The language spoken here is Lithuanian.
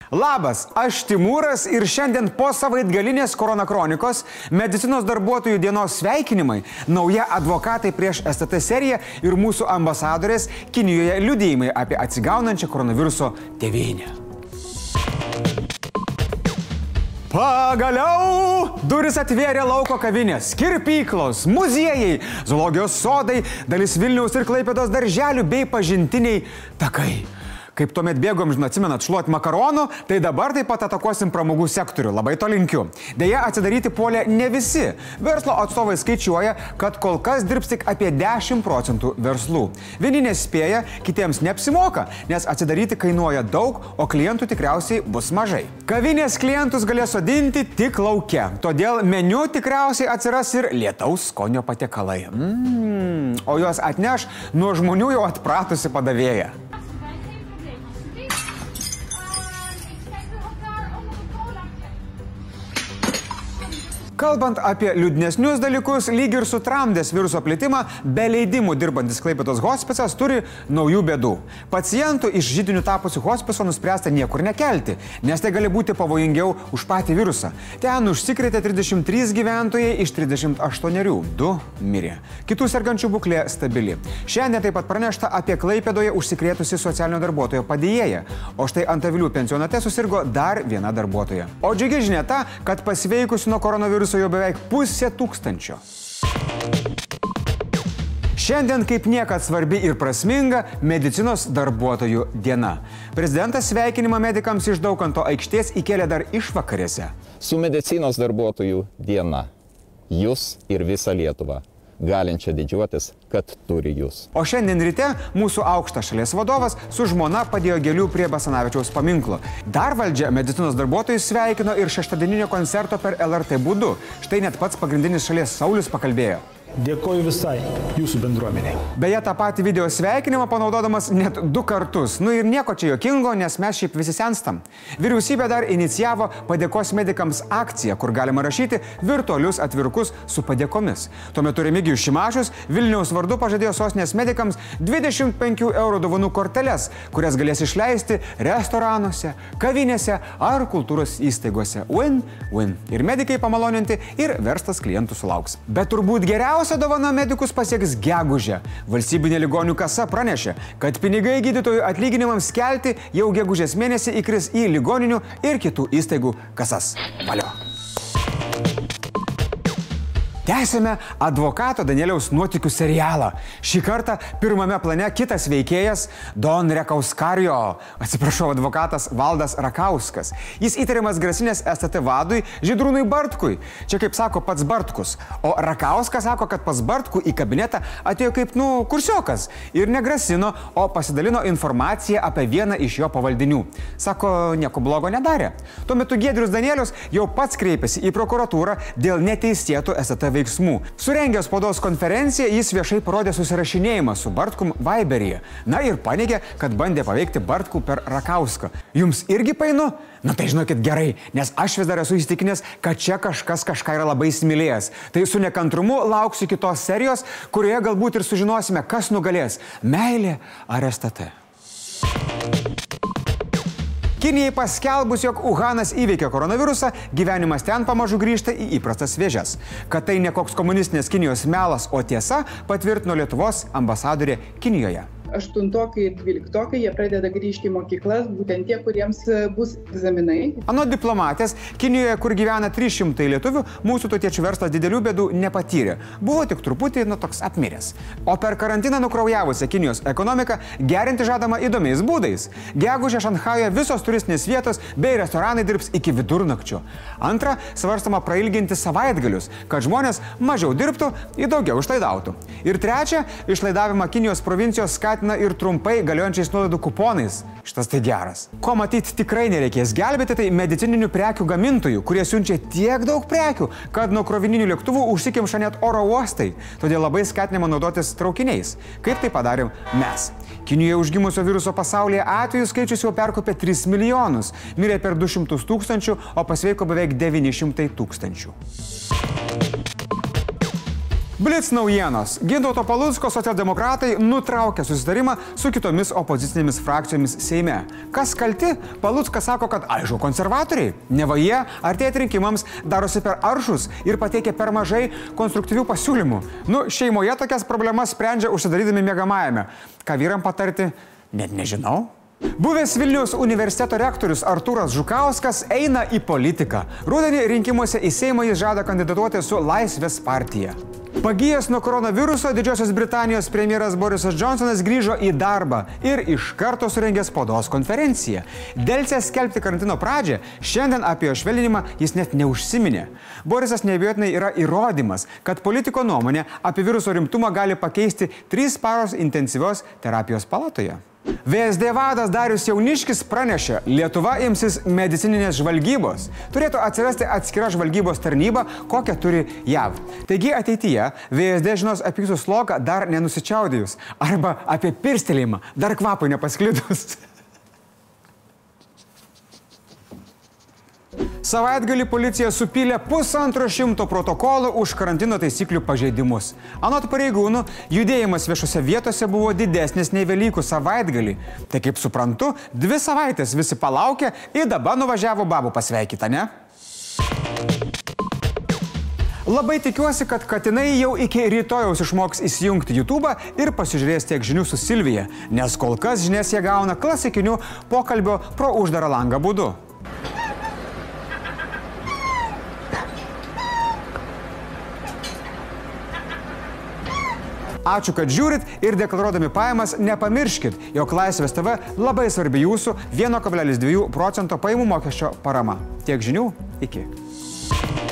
Labas, aš Timūras ir šiandien po savaitgalinės koronakronikos medicinos darbuotojų dienos sveikinimai, nauja advokatai prieš STT serija ir mūsų ambasadorės Kinijoje liudijimai apie atsigaunančią koronaviruso tėvynę. Pagaliau duris atvėrė lauko kavinės, kirpyklos, muziejai, zoologijos sodai, dalis Vilniaus ir Klaipėdos darželių bei pažintiniai takai. Kaip tuomet bėgom, atsimenat, šluoti makaronų, tai dabar taip pat atakuosim pramogų sektorių. Labai to linkiu. Deja, atsidaryti puolė ne visi. Verslo atstovai skaičiuoja, kad kol kas dirbs tik apie 10% verslų. Vieni nespėja, kitiems neapsimoka, nes atsidaryti kainuoja daug, o klientų tikriausiai bus mažai. Kavinės klientus galės sodinti tik lauke, todėl meniu tikriausiai atsiras ir lietaus skonio patiekalai. O juos atneš nuo žmonių jau atpratusi padavėja. Kalbant apie liūdnesnius dalykus, lyg ir sutramdęs viruso plitimą, be leidimų dirbantis Klaipėdos hospicas turi naujų bėdų. Pacientų iš židinių tapusių hospiso nuspręsta niekur nekelti, nes tai gali būti pavojingiau už patį virusą. Ten užsikrėtė 33 gyventojai iš 38, 2 mirė. Kitų sergančių būklė stabili. Šiandien taip pat pranešta apie Klaipėdoje užsikrėtusi socialinio darbuotojo padėjėją, o štai Antavilių pensionate susirgo dar viena darbuotoja. O džiugi žinia ta, kad pasveikusi nuo koronaviruso jau beveik 500. Šiandien kaip niekad svarbi ir prasminga medicinos darbuotojų diena. Prezidentas sveikinimą medikams iš Daukanto aikštės įkėlė dar išvakarėse. Su medicinos darbuotojų diena. Jūs ir visa Lietuva. Galinčia didžiuotis, kad turi jūs. O šiandien ryte mūsų aukštas šalies vadovas su žmona padėjo gėlių prie Basanavičiaus paminklo. Dar valdžia medicinos darbuotojus sveikino ir šeštadieninio koncerto per LRT būdu. Štai net pats pagrindinis šalies Saulius pakalbėjo. Dėkoju visai jūsų bendruomeniai. Beje, tą patį video sveikinimą panaudodamas net 2 kartus. Nu ir nieko čia jokingo, nes mes šiaip visi senstam. Vyriausybė dar inicijavo padėkos medikams akciją, kur galima rašyti virtualius atvirukus su padėkomis. Tuo metu Remigijus Šimašius Vilniaus vardu pažadėjo sostinės medikams 25 eurų dovanų korteles, kurias galės išleisti restoranuose, kavinėse ar kultūros įstaigose. Win-win. Ir medikai pamaloninti, ir verslas klientų sulauks. Bet turbūt geriausia dovana medikus pasieks gegužę. Valstybinė ligonių kasa pranešė, kad pinigai gydytojų atlyginimams kelti jau gegužės mėnesį įkris į ligoninių ir kitų įstaigų kasas. Valio. Tęsime advokato Danieliaus nuotykių serialą. Šį kartą pirmame plane kitas veikėjas Don Rekauskario, advokatas Valdas Rakauskas. Jis įtariamas grasinės STT vadui Žydrūnui Bartkui. Čia kaip sako pats Bartkus. O Rakauskas sako, kad pas Bartkų į kabinetą atėjo kaip, kursiokas ir negrasino, o pasidalino informaciją apie vieną iš jo pavaldinių. Sako, nieko blogo nedarė. Tuo metu Giedrius Danielius jau pats kreipėsi į prokuratūrą dėl neteisėtų STT veiksmų. Surengęs spaudos konferenciją, jis viešai parodė susirašinėjimą su Bartkum Viberyje. Na ir paneigė, kad bandė paveikti Bartkų per Rakauską. Jums irgi painu? Na tai žinokit gerai, nes aš vis dar esu įsitikinęs, kad čia kažkas kažką yra labai įsimylėjęs. Tai su nekantrumu lauksiu kitos serijos, kurioje galbūt ir sužinosime, kas nugalės - meilė ar STT. Kinijai paskelbus, jog Uhanas įveikė koronavirusą, gyvenimas ten pamažu grįžta į įprastas vėžes. Kad tai ne koks komunistinės Kinijos melas, o tiesa, patvirtino Lietuvos ambasadorė Kinijoje. 8 ir 12 jie pradeda grįžti į mokyklas, būtent tie, kuriems bus egzaminai. Anot diplomatės, Kinijoje, kur gyvena 300 lietuvių, mūsų tautiečių verslas didelių bėdų nepatyrė. Buvo tik truputį toks apmiręs. O per karantiną nukraujavusią Kinijos ekonomiką gerinti žadama įdomiais būdais. Gegužę Šanchajuje visos turistinės vietos bei restoranai dirbs iki vidurnakčio. Antra, svarstama prailginti savaitgalius, kad žmonės mažiau dirbtų ir daugiau išlaidautų. Ir trečia, išlaidavimą Kinijos provincijos skatina ir trumpai galiojančiais nuolaidų kuponais. Šitas tai geras. Ko matyti tikrai nereikės gelbėti, tai medicininių prekių gamintojų, kurie siunčia tiek daug prekių, kad nuo krovininių lėktuvų užsikimša net oro uostai. Todėl labai skatinama naudotis traukiniais. Kaip tai padarėm mes. Kinijoje užgimusio viruso pasaulyje atvejų skaičius jau perkopė 3 milijonus. Mirė per 200 000, o pasveiko beveik 900 000. Blitz naujienos. Gintauto Palucko socialdemokratai nutraukė susitarimą su kitomis opozicinėmis frakcijomis Seime. Kas kalti? Paluckas sako, kad aišku, konservatoriai. Neva jie artėjant rinkimams darosi per aršus ir pateikia per mažai konstruktyvių pasiūlymų. Šeimoje tokias problemas sprendžia užsidarydami miegamajame. Ką vyram patarti? Net nežinau. Buvęs Vilniaus universiteto rektorius Artūras Žukauskas eina į politiką. Rudenį rinkimuose į Seimą jis žada kandidatuoti su Laisvės partija. Pagijęs nuo koronaviruso, Didžiosios Britanijos premjeras Borisas Džonsonas grįžo į darbą ir iš karto surengė spaudos konferenciją. Delsęs skelbti karantino pradžią, šiandien apie jo švelninimą jis net neužsiminė. Borisas neabejotinai yra įrodymas, kad politiko nuomonė apie viruso rimtumą gali pakeisti 3 paros intensyvios terapijos palatoje. VSD vadas Darius Jauniškis pranešė, Lietuva imsis medicininės žvalgybos. Turėtų atsirasti atskira žvalgybos tarnyba, kokią turi JAV. Taigi ateityje VSD žinos apie jūsų slogą dar nenusičiaudėjus arba apie pirstelėjimą dar kvapui nepasklidus. Savaitgalį policija supylė 150 protokolų už karantino taisyklių pažeidimus. Anot pareigūnų, judėjimas viešose vietose buvo didesnis nei Velykų savaitgalį. Tai kaip suprantu, 2 savaitės visi palaukė ir dabar nuvažiavo babų pasveikita, ne? Labai tikiuosi, kad katinai jau iki rytojaus išmoks įsijungti YouTube'ą ir pasižiūrės tiek žinių su Silvija, nes kol kas žinias jie gauna klasikiniu pokalbio pro uždarą langą būdu. Ačiū, kad žiūrit ir deklaruodami pajamas nepamirškit, jog Laisvės TV labai svarbi jūsų 1,2% pajamų mokesčio parama. Tiek žinių, iki.